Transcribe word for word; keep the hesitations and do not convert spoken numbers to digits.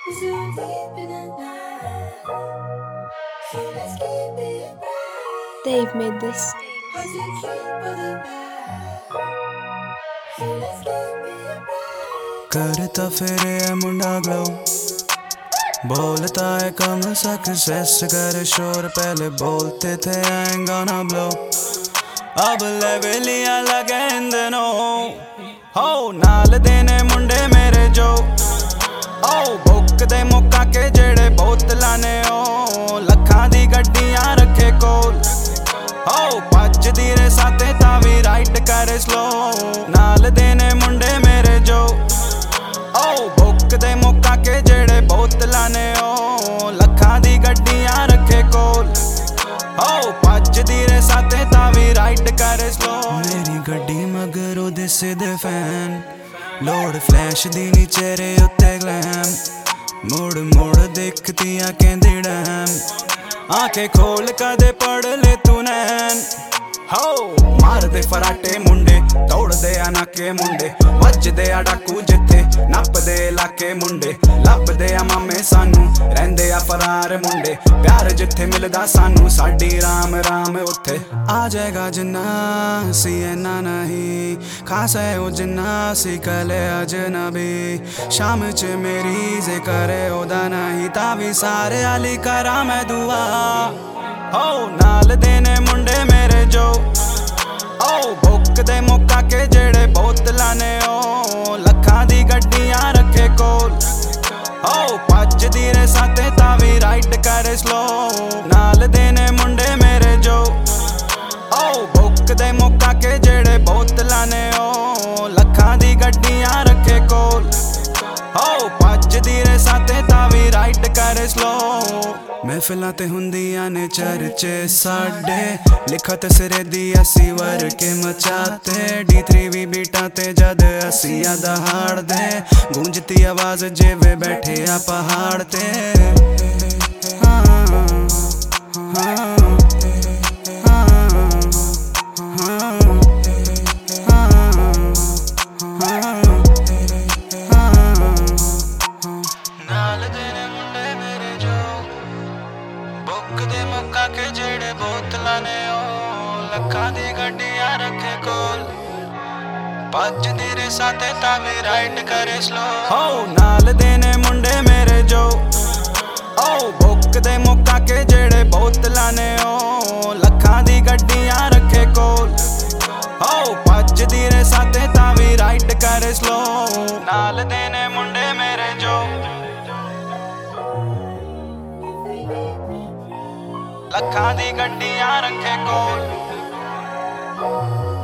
so deep in the night. So let's keep it bright. They've made this. Hearts that keep on the night. So let's keep it bright. करता फिरे है मुंडा glow बोलता है कम success कर शोर पहले बोलते थे I ain't gonna blow अब लेवलियां लगे इन दिनों हो नाल देने मुंडे मेरे जो ओ बुक दे मुक्का के जेड़े बोतलां ने ओ लखां दी गड्डियां रखे कोल हो भजदी रे साथे तावी राइड करे स्लो नाल देने मुंडे मेरे जो ओ बुक दे मुक्का के जेड़े बोतलां ने ओ लखां दी गड्डियां रखे कोल हो भजदी रे साथे तावी राइड करे स्लो मेरी गड्डी मगर ओदे सिद्धे फैन लोड फ्लैश दी नी चेहरे उत्ते ग्लैम मुड़ मुड़ दिखतियां कहंदी डैम आंखें खोल कदे पढ़ ले तू नैन हो मार दे फराटे मुंडे दौड़ दे अनाके मुंडे वजदे आ डाकू जिथे नप दे इलाके मुंडे लब दे आ मामे सानू रहंदे आ फरार मुंडे प्यार जिथे मिलदा सानू साडी राम राम उथे आ जाएगा जिन्ना सी इन्ना नहीं खास है ओ जिन्ना सी कले अजनबी शाम च मेरी जे करे ओदा नहीं तावी सारे आली करा मैं दुआ हो नाल देने मुंडे मेरे जो ओ बुक दे मुक्का के जेड़े बोतलां ने ओ लखां दी गड्डियां रखे कोल हो भजदी रे साथे तावी राइड करे स्लो नाल देने मुंडे मेरे जो ओ बुक दे मुक्का के जेड़े बोतलां ने ओ लखां दी गड्डियां रखे कोल हो भजदी रे साथे तावी राइड करे स्लो महफिलां ते हुंदियां ने चर्चे साडे लिखत सिरे दी असी वर के मचाते डी थ्री वी बीटा ते जद असी दहाड़ दे गूंजती आवाज जेवे बैठे आ पहाड़ ते हाँ, हाँ, हाँ, दे मुक्का के जेड़े बोतलां ने ओ लखां दी गड्डियां रखे कोल भजदी रे साथे तावी राइड करे स्लो हो नाल देने मुंडे मेरे जो ओ बुक दे मुक्का के जेड़े बोतलां ने ओ लखां दी गड्डियां रखे कोल हो भजदी रे साथे तावी राइड करे स्लो नाल देने मुंडे मेरे जो लखां दी गड्डियां रखे कोल